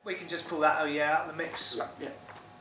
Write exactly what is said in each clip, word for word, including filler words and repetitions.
we can just pull that oh yeah out of the mix. Yeah.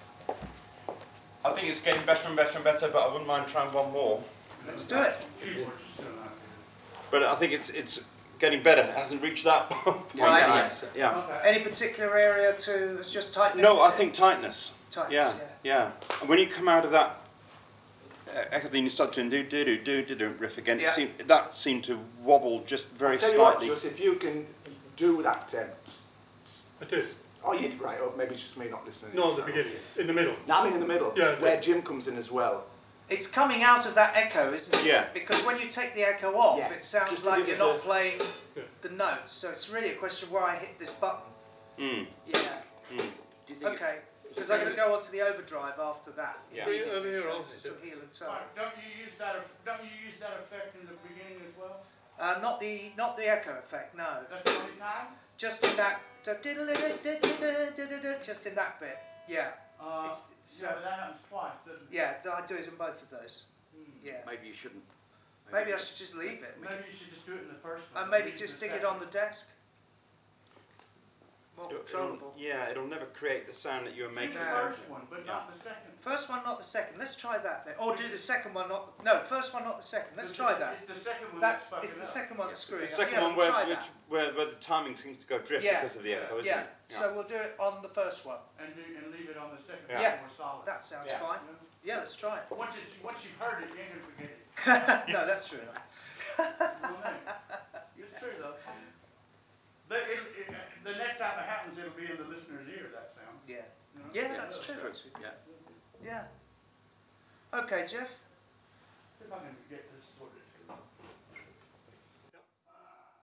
I think it's getting better and better and better, but I wouldn't mind trying one more. Let's do it. But I think it's it's getting better. It hasn't reached that point. Right. Yes. Yeah. Okay. Any particular area to? It's just tightness. No, I is it? think tightness. tightness. Yeah, yeah. And when you come out of that uh, echo thing, you start to do do do do do do riff again. Yeah. It seemed, that seemed to wobble just very I'll tell you what, slightly. just if you can do that. Um, I did. oh, you did right. Or maybe it's just me not listening. No, at the beginning, in the middle. No, I mean in the middle. Yeah, where yeah. Jim comes in as well. It's coming out of that echo, isn't it? Yeah. Because when you take the echo off, Yeah. it sounds Just like give you're us not a- playing Yeah. the notes. So it's really a question of where I hit this button. Mm. Yeah. Mm. Do you think Okay. Because I'm going to go on to the overdrive after that. Yeah. immediately, Yeah, so yeah, it's just yeah. some heel and toe. Right, don't you use that? eff- Don't you use that effect in the beginning as well? Uh, not the not the echo effect. No. That's the only time. Just in that. Just in that bit. Yeah. Uh, It's- it's, yeah, uh, but that happens twice, doesn't it? Yeah. I do it in both of those. Yeah. Maybe you shouldn't. Maybe I should just leave it. Maybe you should just do it in the first one. And maybe Use just the stick it second. on the desk. More It'll- controllable. it'll- yeah, it'll never create the sound that you were Do making. the No. first one, but Yeah. not the second. First one, not the second. Let's try that then. Or do the second one, not no. First one, not the second. Let's It's try the- that. It's the second one That that's fucking it's the up. second one that's screwing The up. second Yeah, one we'll where, try which, that. where, where the timing seems to go drift Yeah. because of the echo, isn't Yeah. it? So we'll do it on the first one. And, do, and leave it on the second Yeah. one Yeah. more solid. That sounds Yeah. fine. Yeah, let's try it. Once, it's, once you've heard it, you ain't gonna forget it. No, that's true. You know what I mean? It's true though. The, it, it, the next time it happens, it'll be in the listener's ear, that sound. Yeah. You know? Yeah, that's true. Yeah. Yeah. Okay, Jeff. See if I can get